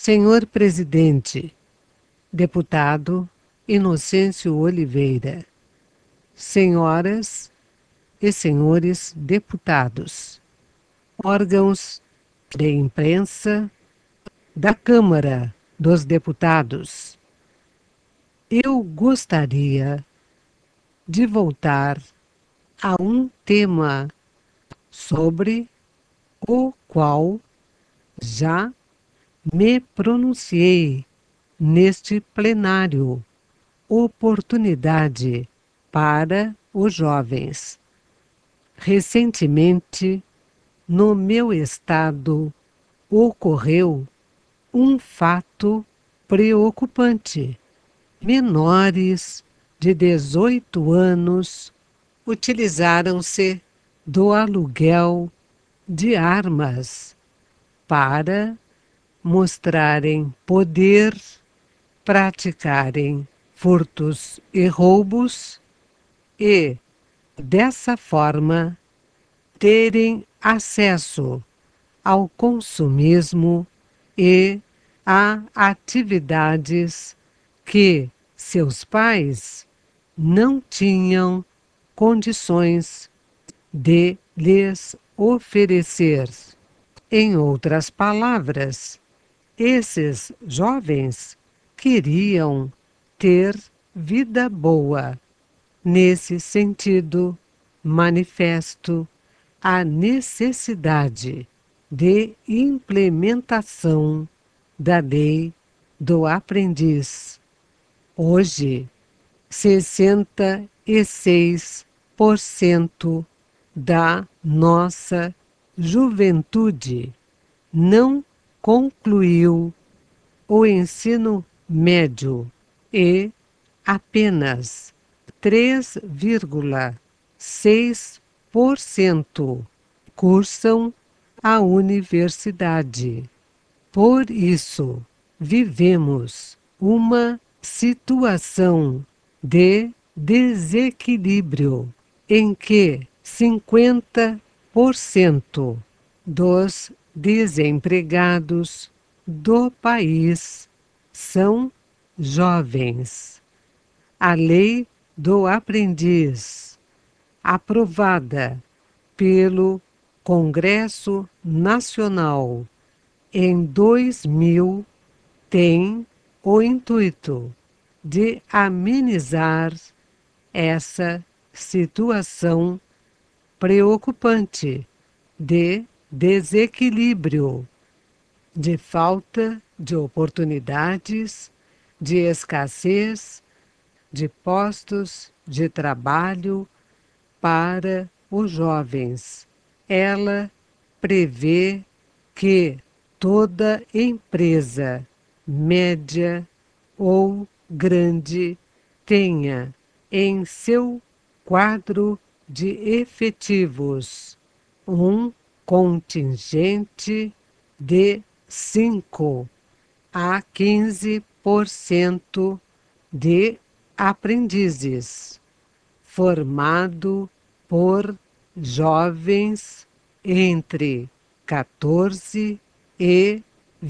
Senhor Presidente, Deputado Inocêncio Oliveira, Senhoras e Senhores Deputados, órgãos de imprensa da Câmara dos Deputados, eu gostaria de voltar a um tema sobre o qual já me pronunciei neste plenário, oportunidade para os jovens. Recentemente, no meu estado, ocorreu um fato preocupante. Menores de 18 anos utilizaram-se do aluguel de armas para mostrarem poder, praticarem furtos e roubos e, dessa forma, terem acesso ao consumismo e a atividades que seus pais não tinham condições de lhes oferecer. Em outras palavras, esses jovens queriam ter vida boa. Nesse sentido, manifesto a necessidade de implementação da Lei do Aprendiz. Hoje, 66% da nossa juventude não concluiu o ensino médio e apenas 3,6% cursam a universidade. Por isso, vivemos uma situação de desequilíbrio em que 50% dos desempregados do país são jovens. A Lei do Aprendiz, aprovada pelo Congresso Nacional em 2000, tem o intuito de amenizar essa situação preocupante de desequilíbrio, de falta de oportunidades, de escassez de postos de trabalho para os jovens. Ela prevê que toda empresa, média ou grande, tenha em seu quadro de efetivos um contingente de 5 a 15% de aprendizes, formado por jovens entre 14 e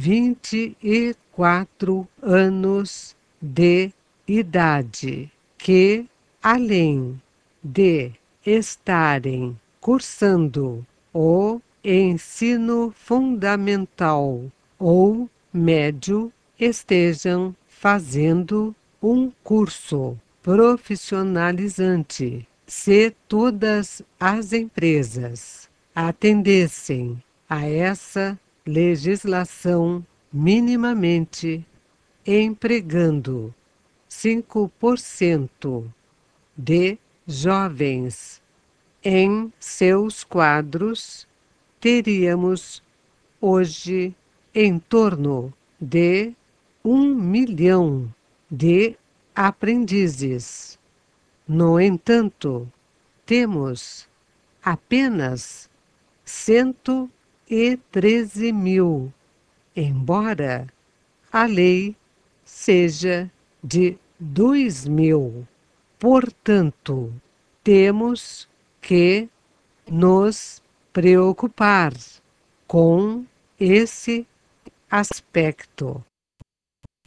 24 anos de idade, que, além de estarem cursando o ensino fundamental ou médio, estejam fazendo um curso profissionalizante. Se todas as empresas atendessem a essa legislação minimamente, empregando 5% de jovens em seus quadros, teríamos hoje em torno de 1 milhão de aprendizes. No entanto, temos apenas 113 mil, embora a lei seja de 2000. Portanto, temos que nos preocupar com esse aspecto